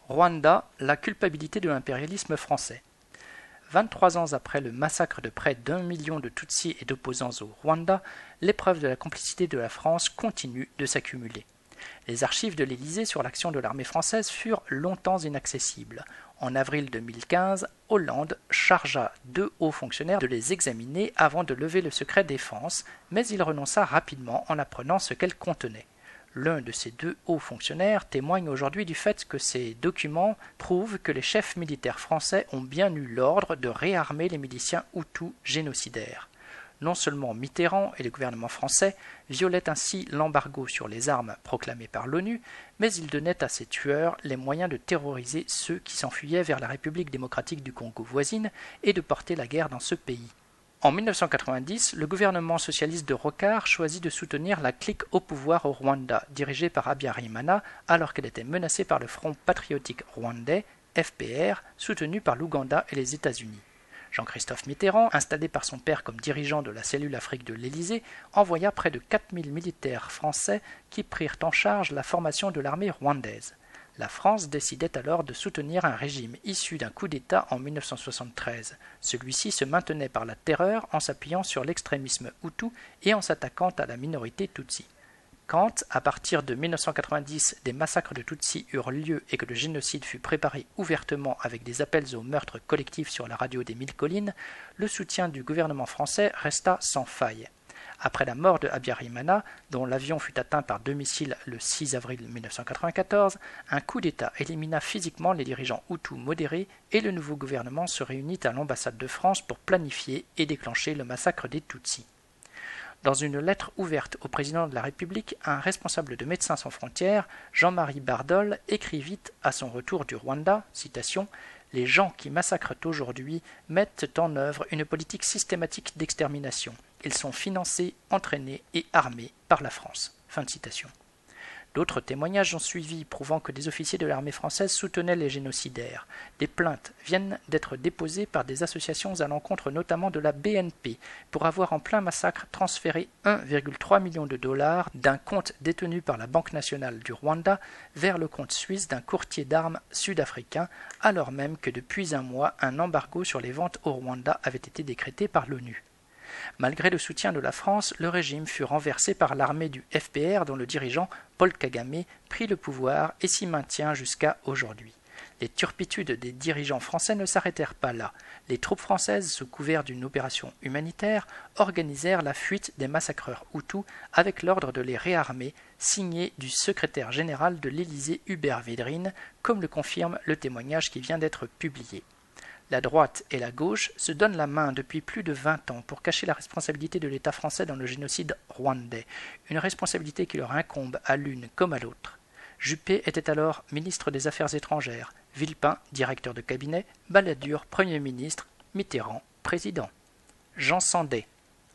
Rwanda, la culpabilité de l'impérialisme français. 23 ans après le massacre de près d'1 million de Tutsis et d'opposants au Rwanda, l'épreuve de la complicité de la France continue de s'accumuler. Les archives de l'Élysée sur l'action de l'armée française furent longtemps inaccessibles. En avril 2015, Hollande chargea 2 hauts fonctionnaires de les examiner avant de lever le secret défense, mais il renonça rapidement en apprenant ce qu'elles contenaient. L'un de ces 2 hauts fonctionnaires témoigne aujourd'hui du fait que ces documents prouvent que les chefs militaires français ont bien eu l'ordre de réarmer les miliciens hutus génocidaires. Non seulement Mitterrand et le gouvernement français violaient ainsi l'embargo sur les armes proclamé par l'ONU, mais ils donnaient à ces tueurs les moyens de terroriser ceux qui s'enfuyaient vers la République démocratique du Congo voisine et de porter la guerre dans ce pays. En 1990, le gouvernement socialiste de Rocard choisit de soutenir la clique au pouvoir au Rwanda, dirigée par Habyarimana, alors qu'elle était menacée par le Front patriotique rwandais, FPR, soutenu par l'Ouganda et les États-Unis. Jean-Christophe Mitterrand, installé par son père comme dirigeant de la cellule Afrique de l'Élysée, envoya près de 4000 militaires français qui prirent en charge la formation de l'armée rwandaise. La France décidait alors de soutenir un régime issu d'un coup d'État en 1973. Celui-ci se maintenait par la terreur en s'appuyant sur l'extrémisme hutu et en s'attaquant à la minorité tutsi. Quand, à partir de 1990, des massacres de Tutsis eurent lieu et que le génocide fut préparé ouvertement avec des appels au meurtre collectif sur la radio des Mille Collines, le soutien du gouvernement français resta sans faille. Après la mort de Habyarimana, dont l'avion fut atteint par 2 missiles le 6 avril 1994, un coup d'État élimina physiquement les dirigeants hutus modérés et le nouveau gouvernement se réunit à l'ambassade de France pour planifier et déclencher le massacre des Tutsis. Dans une lettre ouverte au président de la République, un responsable de Médecins sans frontières, Jean-Marie Bardol, écrivit à son retour du Rwanda, citation, « Les gens qui massacrent aujourd'hui mettent en œuvre une politique systématique d'extermination. Ils sont financés, entraînés et armés par la France. » Fin de citation. D'autres témoignages ont suivi, prouvant que des officiers de l'armée française soutenaient les génocidaires. Des plaintes viennent d'être déposées par des associations à l'encontre notamment de la BNP pour avoir en plein massacre transféré 1,3 million de dollars d'un compte détenu par la Banque nationale du Rwanda vers le compte suisse d'un courtier d'armes sud-africain, alors même que depuis un mois, un embargo sur les ventes au Rwanda avait été décrété par l'ONU. Malgré le soutien de la France, le régime fut renversé par l'armée du FPR dont le dirigeant, Paul Kagame, prit le pouvoir et s'y maintient jusqu'à aujourd'hui. Les turpitudes des dirigeants français ne s'arrêtèrent pas là. Les troupes françaises, sous couvert d'une opération humanitaire, organisèrent la fuite des massacreurs hutus avec l'ordre de les réarmer, signé du secrétaire général de l'Élysée Hubert Védrine, comme le confirme le témoignage qui vient d'être publié. La droite et la gauche se donnent la main depuis plus de 20 ans pour cacher la responsabilité de l'État français dans le génocide rwandais, une responsabilité qui leur incombe à l'une comme à l'autre. Juppé était alors ministre des Affaires étrangères, Villepin directeur de cabinet, Balladur Premier ministre, Mitterrand président. Jean Sandé